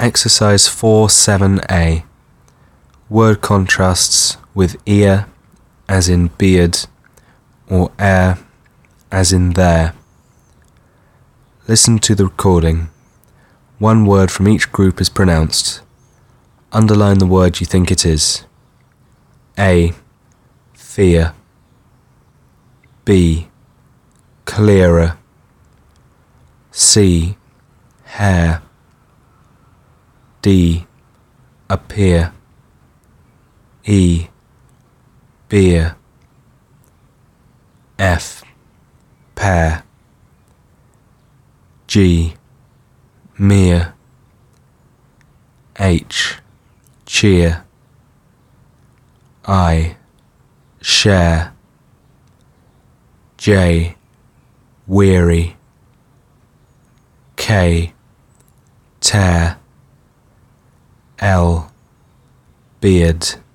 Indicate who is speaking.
Speaker 1: Exercise 4-7a. Word contrasts with ear as in beard or air as in there. Listen to the recording. One word from each group is pronounced. Underline the word you think it is. A. Fear. B. Clearer. C. Hair. D. Appear. E. Beer. F. Pear. G. Mere. H. Cheer. I. Share. J. Weary. K. Tear. L. Beard.